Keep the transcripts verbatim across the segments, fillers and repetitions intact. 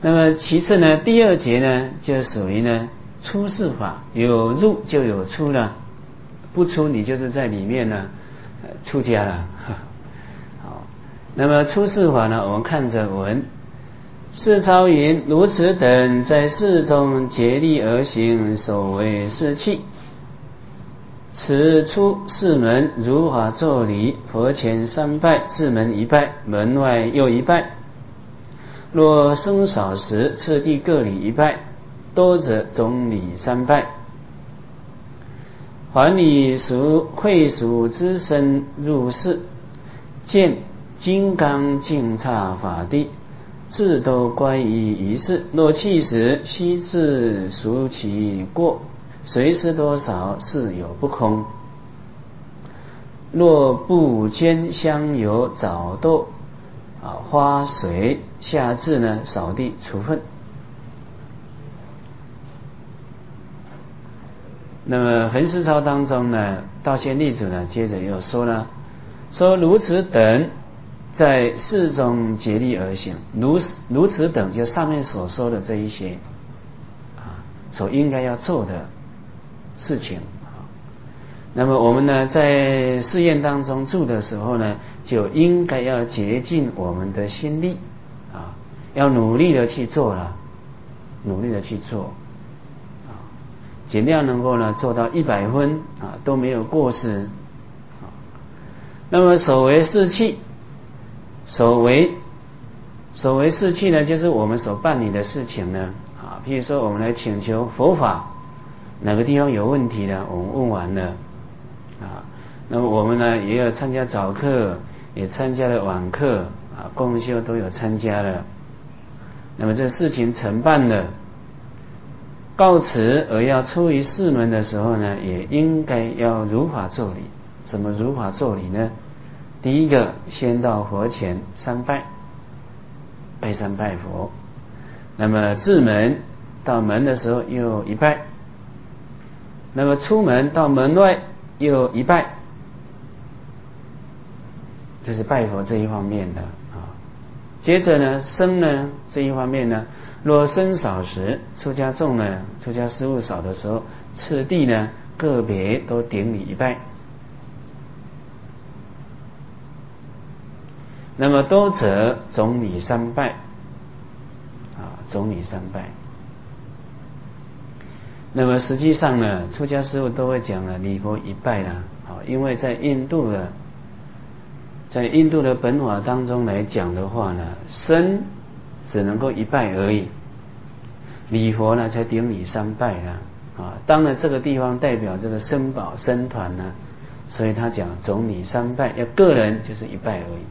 那么其次呢，第二节呢就属于呢出世法，有入就有出了，不出你就是在里面呢出家了。好，那么出世法呢，我们看着文，世超云：如此等在世中竭力而行，所谓世气。此出世门，如法作礼，佛前三拜，至门一拜，门外又一拜。若生少时，次第各礼一拜，多则总礼三拜。还以属会属之身入世，见金刚净刹法地，自都观于一事。若弃时，悉自赎其过，随时多少，事有不空。若不兼香油早豆啊花水，下至呢扫地除粪。那么恒世超当中呢，道宣立主呢接着又说了，说如此等在世中竭力而行，如如此等就上面所说的这一些啊，所应该要做的事情啊。那么我们呢在寺院当中住的时候呢，就应该要竭尽我们的心力啊，要努力的去做了，努力的去做。尽量能够呢做到一百分啊，都没有过失啊。那么所为事气，所为所为事气呢，就是我们所办理的事情呢啊。譬如说，我们来请求佛法，哪个地方有问题呢？我们问完了啊，那么我们呢也有参加早课，也参加了晚课啊，共修都有参加了。那么这事情承办了。告辞而要出于世门的时候呢，也应该要如法作礼。怎么如法作礼呢？第一个，先到佛前三拜，拜三拜佛。那么至门到门的时候又一拜，那么出门到门外又一拜，这是拜佛这一方面的啊。接着呢，僧呢这一方面呢，若僧少时，出家众呢，出家师父少的时候，次第呢个别都顶礼一拜。那么多则总礼三拜，啊，总礼三拜。那么实际上呢，出家师父都会讲了礼佛一拜啦，啊，因为在印度的，在印度的本法当中来讲的话呢，僧只能够一拜而已，礼佛呢才顶礼三拜啦，啊，当然这个地方代表这个僧宝僧团呢，所以他讲总礼三拜，要个人就是一拜而已。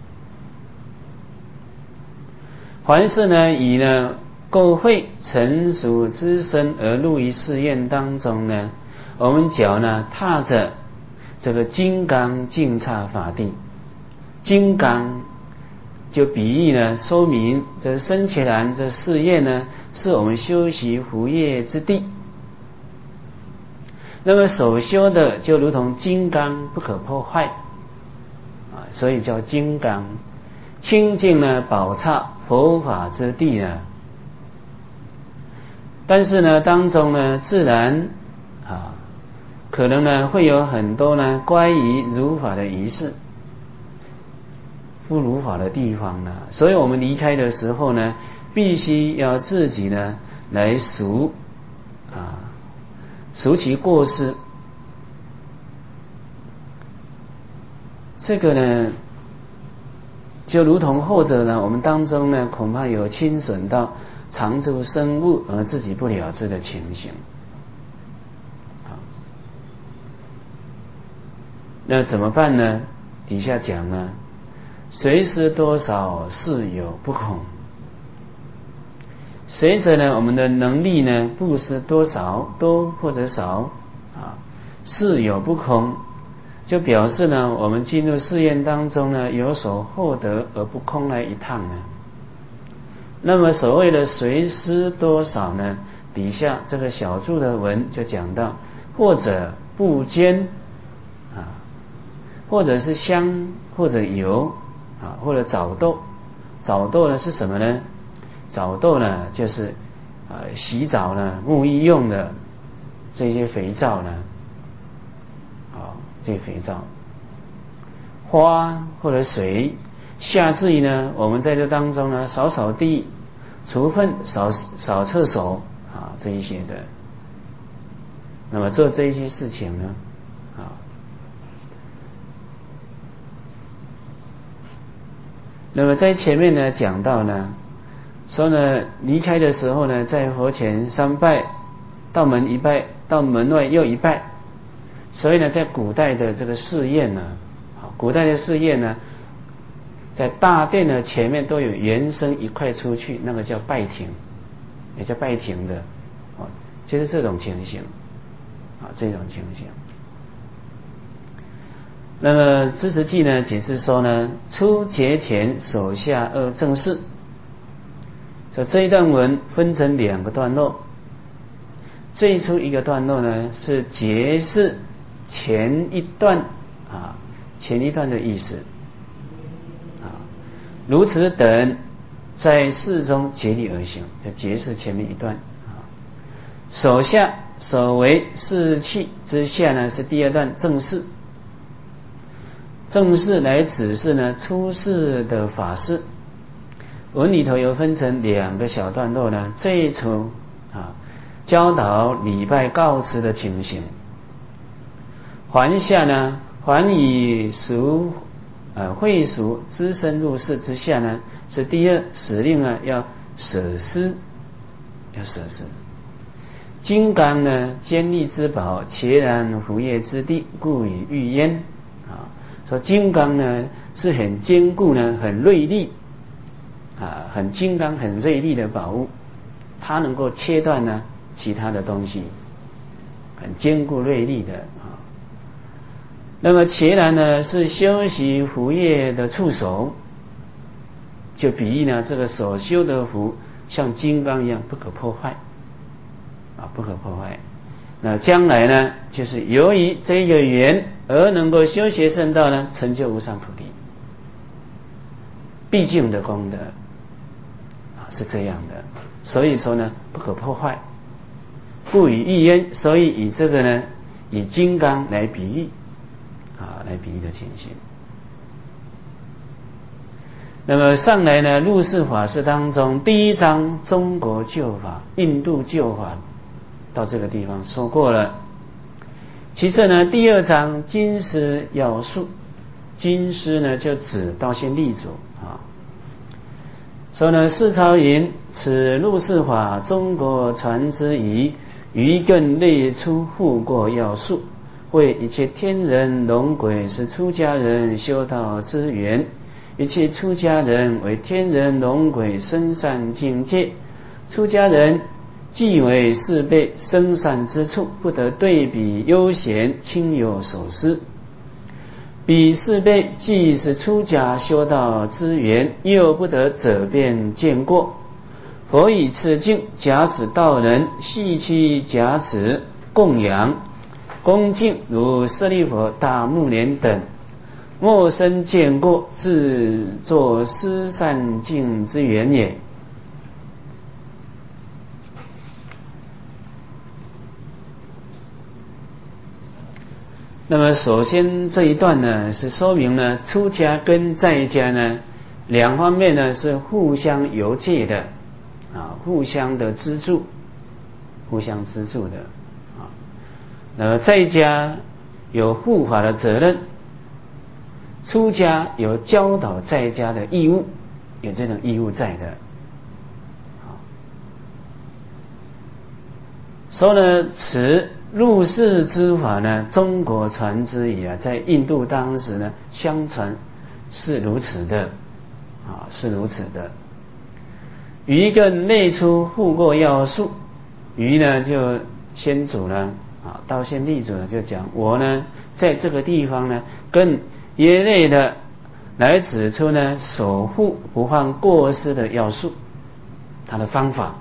凡是呢以呢够会成熟之身而入于寺院当中呢，我们脚呢踏着这个金刚净刹法地，金刚就比喻呢说明这僧伽蓝这寺院呢是我们修习福业之地。那么所修的就如同金刚不可破坏啊，所以叫金刚。清净呢宝刹佛法之地呢，但是呢当中呢自然啊可能呢会有很多呢关于如法的仪式，不如法的地方呢，所以我们离开的时候呢，必须要自己呢来赎啊赎其过失。这个呢就如同后者呢，我们当中呢恐怕有侵损到常住生物而自己不了知的情形。好，那怎么办呢？底下讲呢，随时多少事有不空。随着呢我们的能力呢布施多少多或者少啊，事有不空，就表示呢我们进入寺院当中呢有所获得而不空来一趟呢。那么所谓的随施多少呢，底下这个小注的文就讲到，或者不坚啊，或者是香，或者油啊，或者枣豆。枣豆呢是什么呢？ 澡豆呢就是呃洗澡呢沐浴用的这些肥皂呢，啊、哦、这些肥皂，花或者水，下至于呢我们在这当中呢扫扫地、除粪、扫扫厕所啊这一些的，那么做这一些事情呢啊。那么在前面呢讲到呢，说呢离开的时候呢，在佛前三拜，到门一拜，到门外又一拜。所以呢，在古代的这个寺院呢，古代的寺院呢，在大殿的前面都有延伸一块出去，那个叫拜亭，也叫拜亭的，啊，就是这种情形，啊，这种情形。那么知识记呢解释说呢，出节前手下二正事。所以这一段文分成两个段落，最初一个段落呢是解释前一段啊，前一段的意思啊，如此等在事中竭力而行，就解释前面一段啊。手下手为事器之下呢是第二段正事。正式来指示呢出世的法事，文里头有分成两个小段落呢，最初啊教导礼拜告辞的情形，还下呢还以俗呃会俗资深入世之下呢是第二使令呢要舍施，要舍施。金刚呢坚立之宝，且然胡业之地，故以喻焉啊。说金刚呢是很坚固呢，很锐利啊，很金刚、很锐利的宝物，它能够切断呢其他的东西，很坚固锐利的啊。那么且然呢是修习福业的触手，就比喻呢这个所修的福像金刚一样不可破坏啊，不可破坏。那将来呢就是由于这个缘而能够修学圣道呢，成就无上菩提，毕竟的功德啊是这样的。所以说呢不可破坏，故以喻焉，所以以这个呢以金刚来比喻啊，来比喻的情形。那么上来呢入世法事当中，第一章中国旧法、印度旧法到这个地方说过了。其次呢第二章经师要述，经师呢就指道宣立祖啊，说呢释超云：此入世法中国传之仪，于更列出护过要素，为一切天人龙鬼是出家人修道之源，一切出家人为天人龙鬼生善境界，出家人既为四辈生善之处，不得对比悠闲亲友所思。彼四辈既是出家修道之源，又不得责辩见过。佛以此境假使道人细期假持供养恭敬，如舍利弗、大目连等，莫生见过，自作施善境之源也。那么首先这一段呢是说明呢出家跟在家呢两方面呢是互相由借的啊，互相的资助，互相资助的啊。那么在家有护法的责任，出家有教导在家的义务，有这种义务在的。说呢此入世之法呢，中国传之仪啊，在印度当时呢，相传是如此的啊，是如此的。于一个内出护过要素，于呢就先祖呢啊，道宣立祖呢就讲，我呢在这个地方呢，跟业内的来指出呢守护不犯过失的要素，他的方法。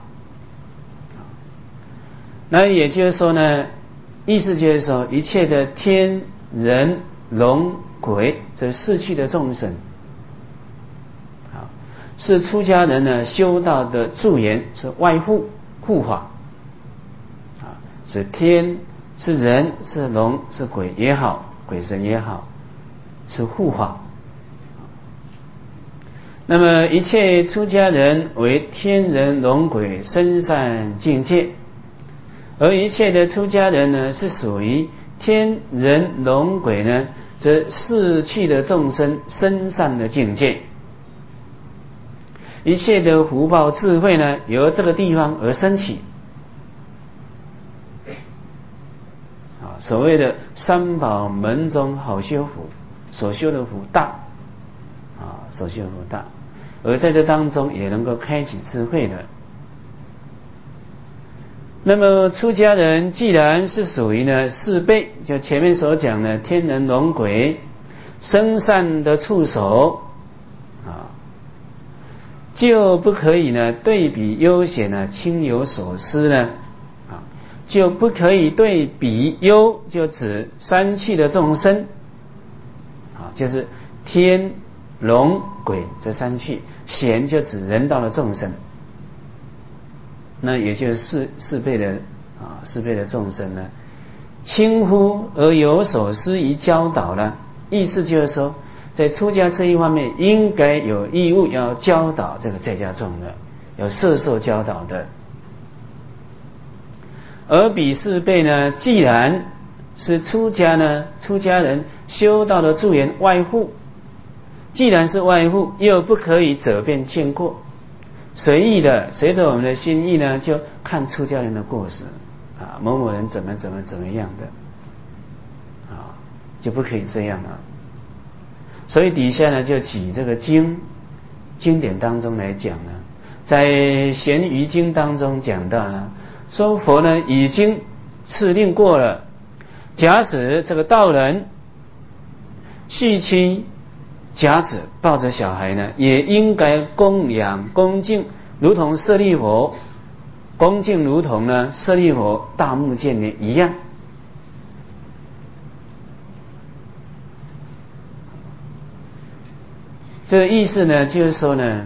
那也就是说呢，意思就是说，一切的天人龙鬼，这逝去的众生，啊， 是出家人呢修道的助缘，是外护护法啊，是天是人是龙是鬼也好，鬼神也好，是护法。那么一切出家人为天人龙鬼身善境界，而一切的出家人呢是属于天人龙鬼呢这四趣的众生身善的境界。一切的福报智慧呢由这个地方而生起啊，所谓的三宝门中好修福，所修的福大啊，所修的福大，而在这当中也能够开启智慧的。那么出家人既然是属于呢四辈，就前面所讲的天人龙鬼身善的触手啊，就不可以呢对比悠闲呢亲有所思呢啊，就不可以对比忧，就指三趣的众生啊，就是天龙鬼这三趣，闲就指人道的众生，那也就是四四辈的啊四辈的众生呢，轻忽而有所思于教导呢，意思就是说在出家这一方面应该有义务要教导这个在家众的，有摄受教导的。而彼四辈呢，既然是出家呢，出家人修道的助缘外护，既然是外护，又不可以责辩见过，随意的随着我们的心意呢，就看出家人的过失啊，某某人怎么怎么怎么样的啊，就不可以这样啊。所以底下呢就举这个经经典当中来讲呢，在咸鱼经当中讲到呢，说佛呢已经敕令过了，假使这个道人续妻甲子抱着小孩呢，也应该供养恭敬，如同舍利佛恭敬如同呢舍利佛大目犍连一样。这个意思呢就是说呢，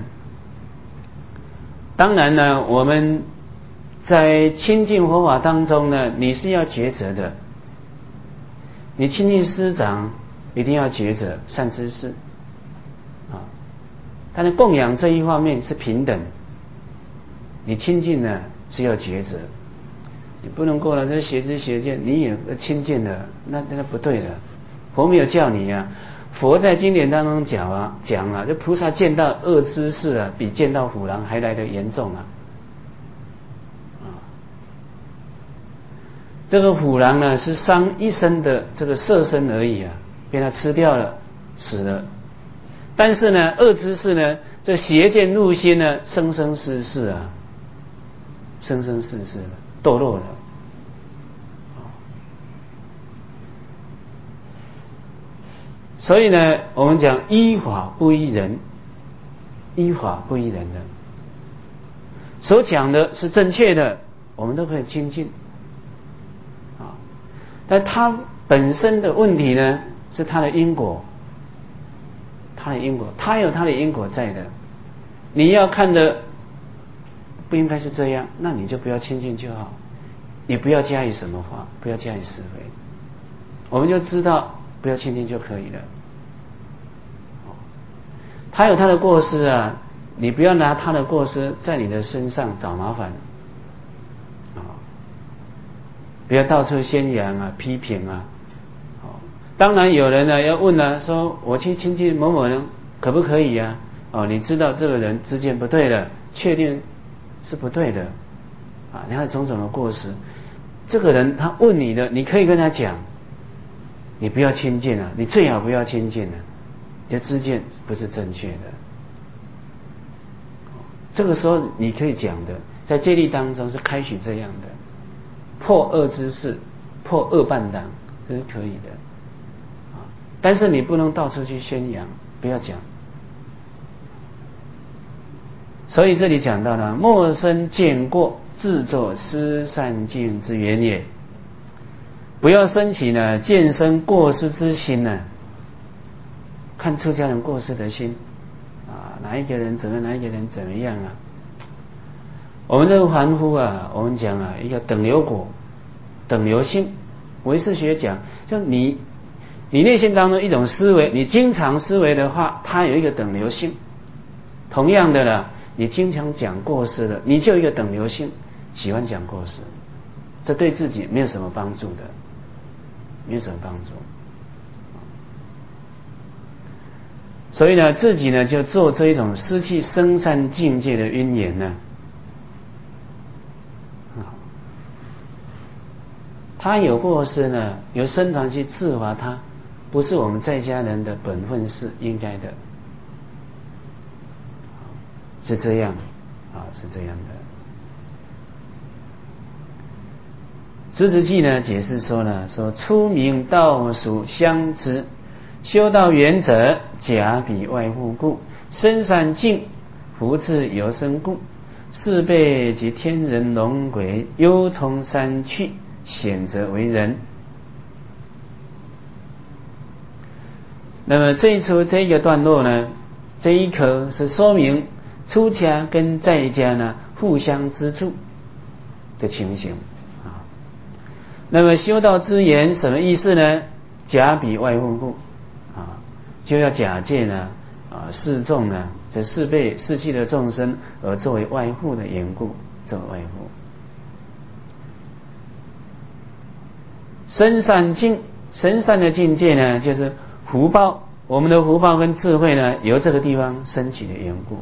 当然呢我们在亲近佛法当中呢，你是要抉择的，你亲近师长一定要抉择善知识啊，但是供养这一方面是平等，你亲近呢是要抉择，你不能够了这邪知邪见你也亲近了，那那不对的，佛没有叫你啊。佛在经典当中讲啊讲啊，就菩萨见到恶知识啊，比见到虎狼还来得严重啊！啊，这个虎狼呢是伤一生的这个色身而已啊，被它吃掉了，死了。但是呢，恶知识呢，这邪见入心呢，生生世世啊，生生世世堕落了。所以呢，我们讲依法不依人，依法不依人的，所讲的是正确的，我们都可以亲近啊。但他本身的问题呢，是他的因果，他的因果，他有他的因果在的。你要看的不应该是这样，那你就不要亲近就好，你不要加以什么话，不要加以是非，我们就知道。不要亲近就可以了。他有他的过失啊，你不要拿他的过失在你的身上找麻烦啊！不要到处宣扬啊、批评啊。当然有人呢要问呢，说我去亲近某某人可不可以啊？哦，你知道这个人之间不对了，确定是不对的啊，你看种种的过失。这个人他问你的，你可以跟他讲。你不要亲近啊，你最好不要亲近啊，你的知见不是正确的。这个时候你可以讲的，在戒律当中是开许这样的，破恶之事，破恶伴党，这是可以的。但是你不能到处去宣扬，不要讲。所以这里讲到了，莫生见过，自作失善境之缘也。不要升起呢见身过失之心呢，看出家人过失的心啊， 哪一个人怎么哪一个人怎么样啊？我们这个凡夫啊，我们讲啊，一个等流果，等流性。唯识学讲，就你你内心当中一种思维，你经常思维的话，它有一个等流性。同样的啦，你经常讲过失的，你就有一个等流性，喜欢讲过失，这对自己没有什么帮助的，没有什么帮助。所以呢，自己呢就做这一种失去生善境界的因缘呢，他有过失呢，由僧团去治罚他，不是我们在家人的本分事，应该的，是这样啊，是这样的。直直记呢解释说呢，说出名道属相知，修道原则假比外护故，深善境福至有生故，四辈及天人龙鬼幽通三趣，显则为人。那么这一出这一个段落呢，这一课是说明出家跟在家呢互相资助的情形啊。那么修道之言什么意思呢？假比外护故啊，就要假借呢啊示众呢这四辈四气的众生而作为外护的缘故，作为外护。深善境，深善的境界呢，就是福报，我们的福报跟智慧呢，由这个地方升起的缘故。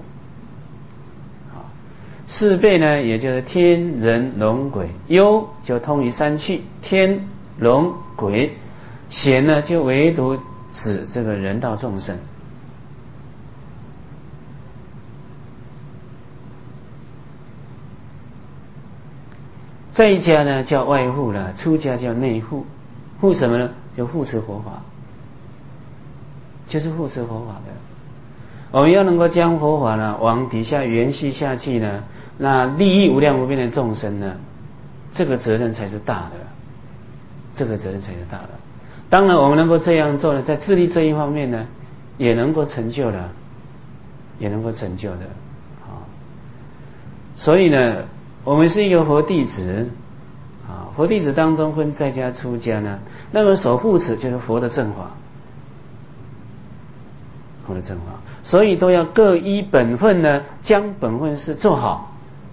四辈呢，也就是天人龙鬼，幽就通于三趣，天龙鬼，显呢就唯独指这个人道众生。在家呢叫外护了，出家叫内护。护什么呢？就护持佛法，就是护持佛法的。我们要能够将佛法呢往底下延续下去呢，那利益无量无边的众生呢，这个责任才是大的，这个责任才是大的。当然我们能够这样做呢，在自利这一方面呢，也能够成就的，也能够成就的啊。所以呢，我们是一个佛弟子啊，佛弟子当中分在家出家呢，那么所护持就是佛的正法，佛的正法，所以都要各依本分呢，将本分事做好，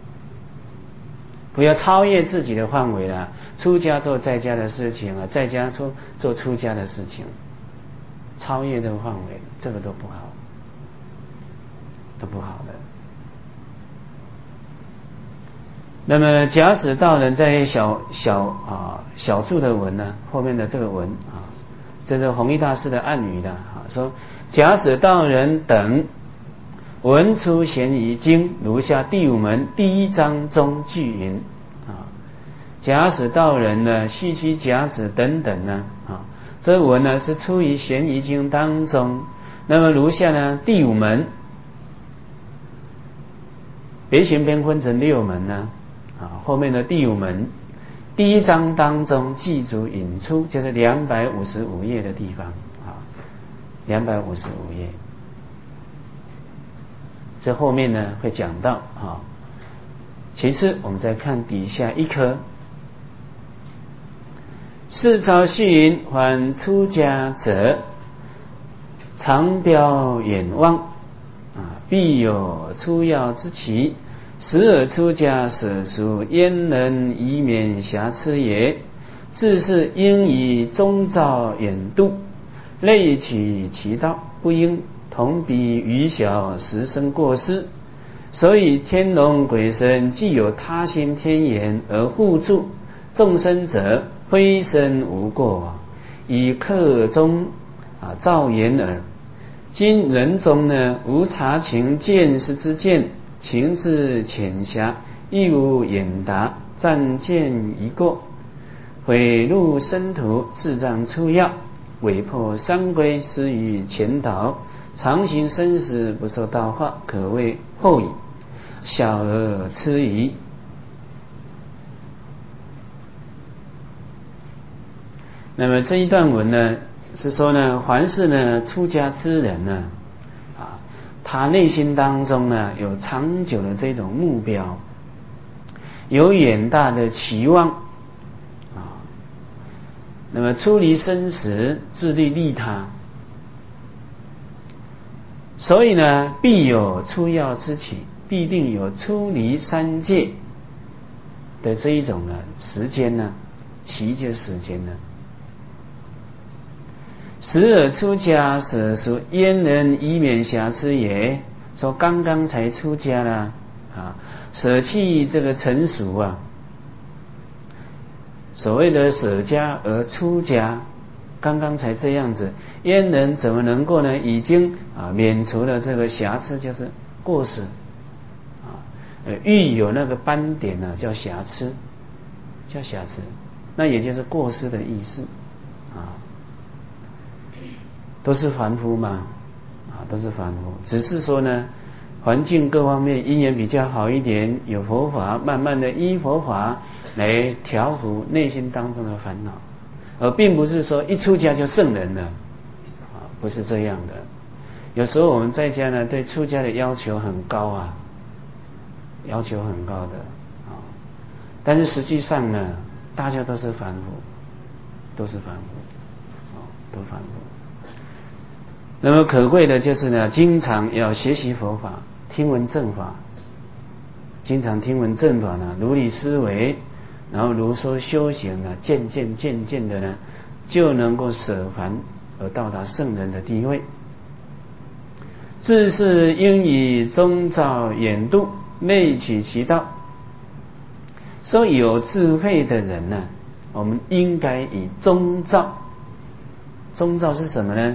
不要超越自己的范围了。出家做在家的事情啊，在家出做出家的事情，超越这个范围，这个都不好，都不好的。那么假使道人在小小啊小注的文呢，后面的这个文啊，这是弘一大师的暗语的啊，说假使道人等闻出贤疑经，如下第五门第一章中句云啊，假使道人呢，细居甲子等等呢啊，这文呢是出于贤疑经当中。那么如下呢第五门，别行篇分成六门呢。啊，后面的第五门第一章当中记住引出，就是两百五十五页的地方啊，两百五十五页，这后面呢会讲到啊。其次，我们再看底下一颗，世朝序云：凡出家者，常标远望啊，必有出要之期。时而出家，舍属焉能以免瑕疵也？自是应以中照远度，类取其道，不应同比愚小，实生过失。所以天龙鬼神既有他心天眼而护助众生者，非身无过，以客中啊照眼耳。今人中呢，无察情见识之见，情志浅狭，亦无眼达，暂见一过，毁入深途，自障出要，委破三规，失于前导，常行生死，不受道化，可谓后矣。小而痴疑。那么这一段文呢，是说呢，凡是呢出家之人呢，啊， 他内心当中呢有长久的这种目标，有远大的期望啊，那么出离生死，自利利他，所以呢必有出药之期，必定有出离三界的这一种呢时间呢，期就是时间呢。时而出家，舍属焉能以免瑕疵也？说刚刚才出家啦，啊，舍弃这个尘俗啊，所谓的舍家而出家，刚刚才这样子，焉能怎么能够呢？已经啊免除了这个瑕疵，就是过失啊，呃，欲有那个斑点呢，叫瑕疵，叫瑕疵，那也就是过失的意思啊。都是凡夫嘛，啊，都是凡夫，只是说呢，环境各方面因缘比较好一点，有佛法，慢慢的依佛法来调伏内心当中的烦恼，而并不是说一出家就圣人了，啊，不是这样的。有时候我们在家呢，对出家的要求很高啊，要求很高的啊，但是实际上呢，大家都是凡夫，都是凡夫，啊，都凡夫。那么可贵的就是呢，经常要学习佛法，听闻正法，经常听闻正法呢，如理思维，然后如说修行呢，渐渐渐渐的呢，就能够舍凡而到达圣人的地位。自是应以中照远度，内取其道。所以有智慧的人呢，我们应该以中照。中照是什么呢？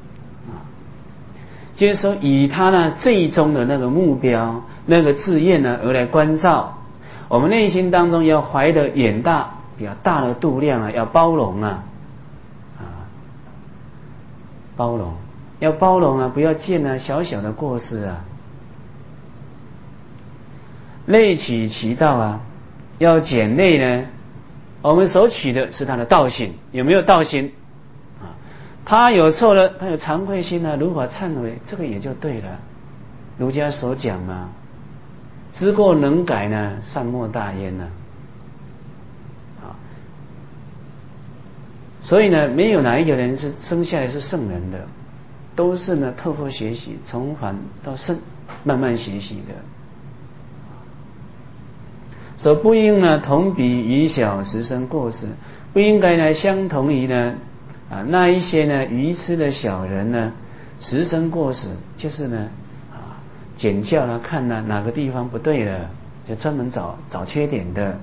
就是说以他呢最终的那个目标，那个志愿呢而来关照我们内心当中，要怀的远大，比较大的度量啊，要包容啊，啊，包容，要包容啊，不要见啊小小的过失啊，内取其道啊，要简内呢，我们所取的是他的道行，有没有道行？他有错了，他有惭愧心啊，如法忏悔，这个也就对了。儒家所讲嘛，知过能改呢，善莫大焉呢。啊，所以呢，没有哪一个人是生下来是圣人的，都是呢透过学习，从凡到圣，慢慢学习的。所不应呢同比愚小，实生过失，不应该呢相同于呢。啊，那一些呢愚痴的小人呢，实生过失，就是呢啊检教呢看呢哪个地方不对了，就专门找找缺点的，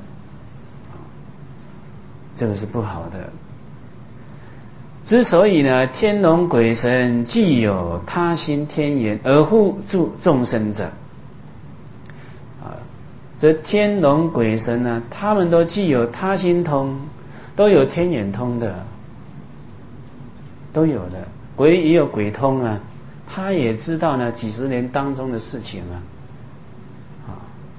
这个是不好的。之所以呢天龙鬼神具有他心天眼而护助众生者，啊，这天龙鬼神呢，他们都具有他心通，都有天眼通的。都有的，鬼也有鬼通啊，他也知道呢几十年当中的事情啊，啊，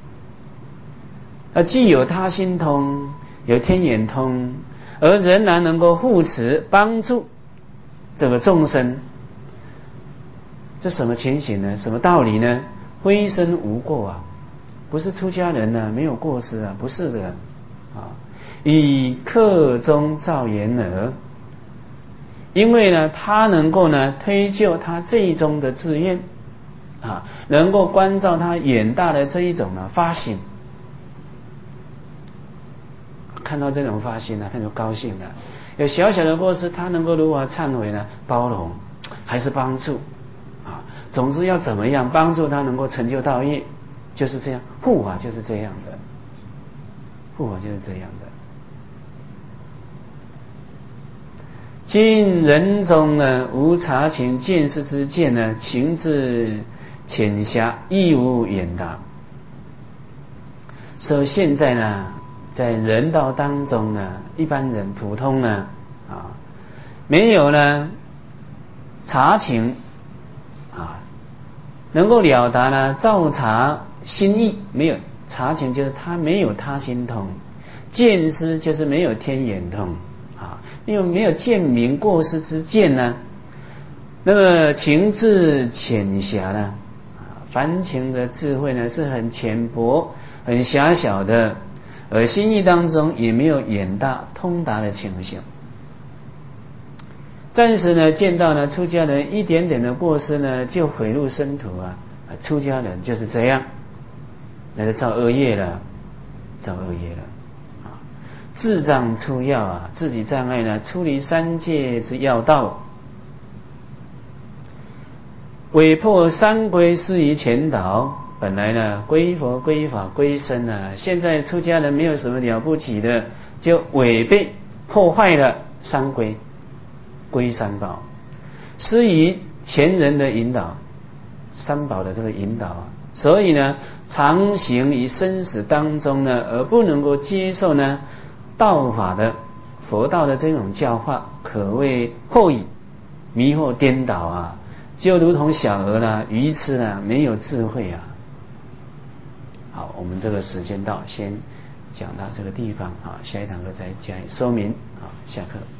他既有他心通，有天眼通，而仍然能够护持帮助这个众生，这什么情形呢？什么道理呢？非身无过啊，不是出家人呢、啊、没有过失啊，不是的啊，以客中照言耳。因为呢，他能够呢推就他最终的志愿啊，能够关照他远大的这一种呢发心，看到这种发心呢，他就高兴了。有小小的过失，他能够如何忏悔呢？包容还是帮助啊？总之要怎么样帮助他能够成就道业，就是这样。护法就是这样的，护法就是这样的。今人中呢，无察情见识之见呢，情志浅狭，亦无远达。所以现在呢，在人道当中呢，一般人普通呢，啊，没有呢察情啊，能够了达呢照察心意，没有察情就是他没有他心通，见识就是没有天眼通。因为没有见明过失之见呢，那么情志浅狭呢， 凡情的智慧呢是很浅薄、很狭小的，而心意当中也没有远大通达的情形。暂时呢见到呢出家人一点点的过失呢，就毁入生途啊！出家人就是这样，那就造恶业了，造恶业了啊！自障出要啊，自己障碍呢，出离三界之要道，违破三规，失于前导。本来呢，归佛、归法、归僧啊，现在出家人没有什么了不起的，就违背、破坏了三规。归三宝，失于前人的引导，三宝的这个引导啊，所以呢，常行于生死当中呢，而不能够接受呢道法的佛道的这种教化，可谓惑矣，迷惑颠倒啊，就如同小儿呢，愚痴呢，没有智慧啊。好，我们这个时间到，先讲到这个地方啊，下一堂课再加以说明啊，下课。